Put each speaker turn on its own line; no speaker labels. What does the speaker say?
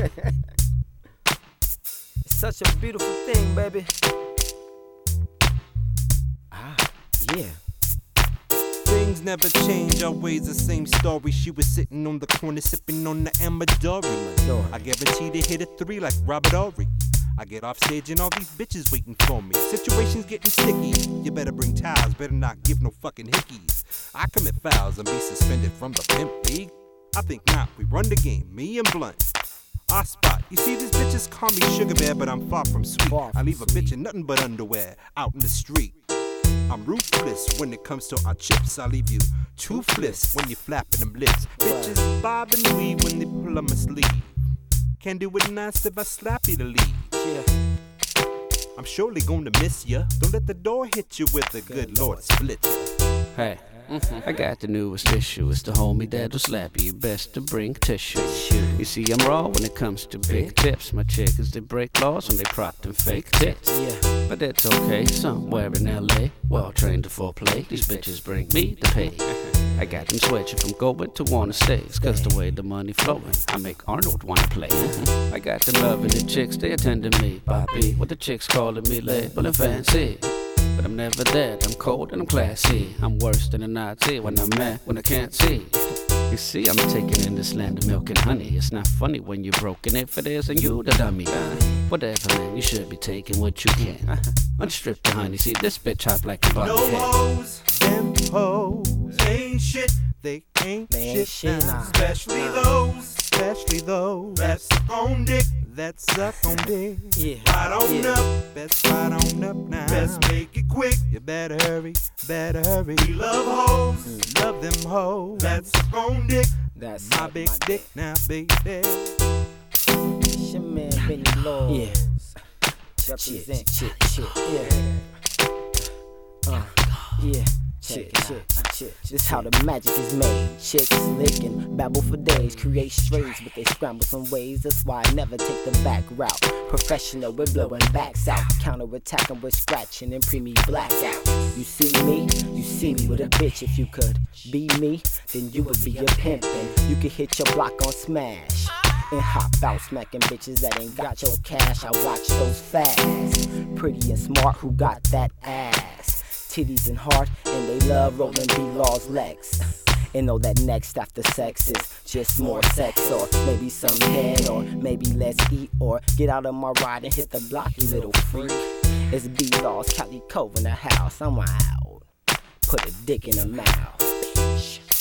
It's such a beautiful thing, baby. Yeah.
Things never change, always the same story. She was sitting on the corner sipping on the Amadori. I guarantee to hit a 3 like Robert Horry. I get off stage and all these bitches waiting for me. Situation's getting sticky. You better bring towels, better not give no fucking hickeys. I commit fouls and be suspended from the pimp league. I think not, we run the game, me and Blunt. Our spot. You see, these bitches call me Sugar Bear, but I'm far from sweet. I leave a bitch in nothing but underwear out in the street. I'm ruthless when it comes to our chips. I leave you toothless when you flapping them lips. Bitches bob and weave when they pull on my sleeve. Can't do it nice if I slap you to leave. I'm surely gonna miss ya. Don't let the door hit you with the good Lord split ya.
Hey, I got the newest issue. It's the homie that'll slap you. Best to bring tissue. You see, I'm raw when it comes to big tips. My chickens, they break laws when they prop them fake tits. But that's okay, somewhere in LA, well trained to foreplay. These bitches bring me the pay. I got them switching from going to wanna stays. Cause the way the money flowing, I make Arnold wanna play. I got them loving the chicks, they attending me. Bobby, what the chicks calling me label and fancy. But I'm never dead, I'm cold and I'm classy. I'm worse than a Nazi when I'm mad, when I can't see. You see, I'm taking in this land of milk and honey. It's not funny when you're broken. If it is, then you the dummy. Whatever, man, you should be taking what you can. Unstrip the honey, see this bitch hot like a body.
No hoes, them hoes ain't shit. They ain't shit now. Especially those that suck on dick. That suck on dick. Right on up, best right on up now. Best make it quick. You better hurry, better hurry. We love hoes, love them hoes. That suck on dick. That's my big dick now, baby.
It's your man Benny Laws. Represent shit. Yeah. Check. This how the magic is made. Chicks lick and babble for days. Create strays, but they scramble some ways. That's why I never take the back route. Professional, we're blowing backs out. Counter-attacking, we're scratching and pre-me blackout. You see me with a bitch. If you could be me, then you would be a pimpin'. You could hit your block on smash and hop out smacking bitches that ain't got your cash. I watch those fast, pretty and smart, who got that ass, titties and heart, and they love rolling B-Law's legs. And know that next after sex is just more sex, or maybe some head, or maybe let's eat, or get out of my ride and hit the block, you little freak. It's B-Law's Cali Cove in the house, I'm out. Put a dick in her mouth.